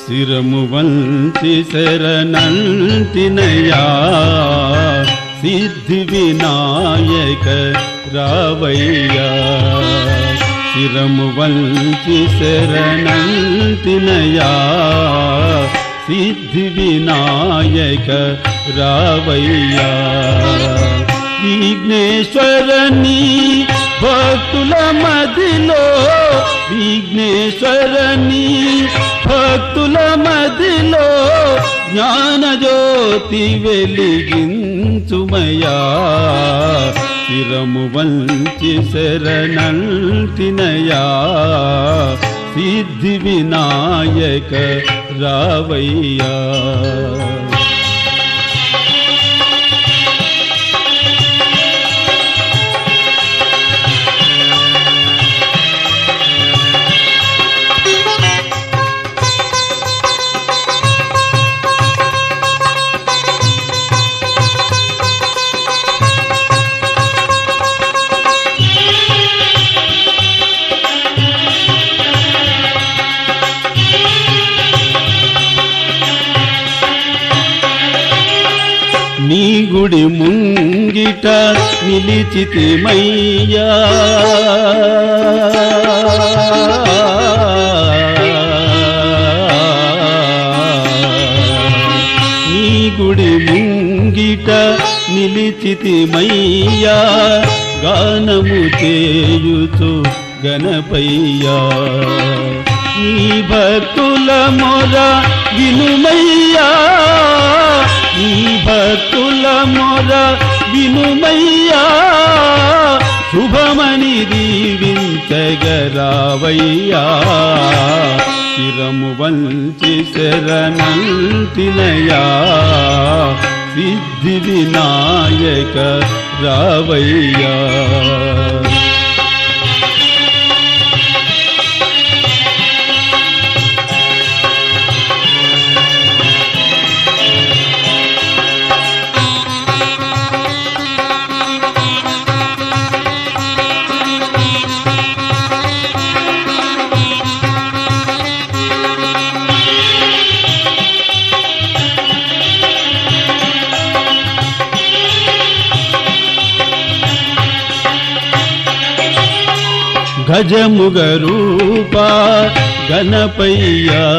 శిరము వంచి శరణంటినయా సిద్ధి వినాయక రావయ్యా శిరము వంచి శరణంటినయా సిద్ధి వినాయక రావయ్యా విఘ్నేశ్వరని భక్తుల మదిలో విఘ్నేశ్వరని భక్తుల మదిలో జ్ఞానజ్యోతి వెలిగించుమయా శిరము వంచి శరణంటినయా సిద్ధి వినాయక రావయ్యా నీ గుడి ముంగిట నిలిచితిమయ్యా నీ గుడి ముంగిట నిలిచితిమయ్యా గానము చేయుచు గణపయ్యా నీ భక్తుల మొర వినుమయ్యా నీ భక్తుల మొర వినుమయ్యా శుభమని దీవించగరావయ్యా శిరము వంచి శరణంటినయా సిద్ధి వినాయక రావయ్యా గజముగ రూప గణపయ్యా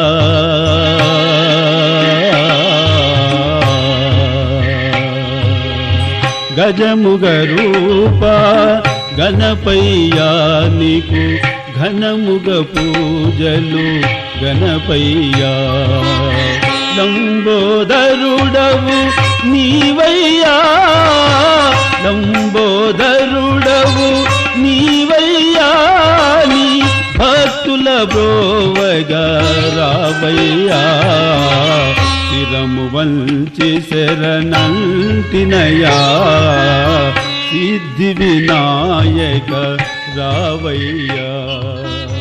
గజముగ రూప గణపయ్యా నీకు ఘనముగ పూజలు గణపయ్యా లంబోదరుడవు నీవయ్యా లంబోదరుడవు నీవయ్యా నీ భక్తుల బ్రోవగా రావయ్యా శిరము వంచి శరణంటినయా సిద్ధి వినాయక రావయ్యా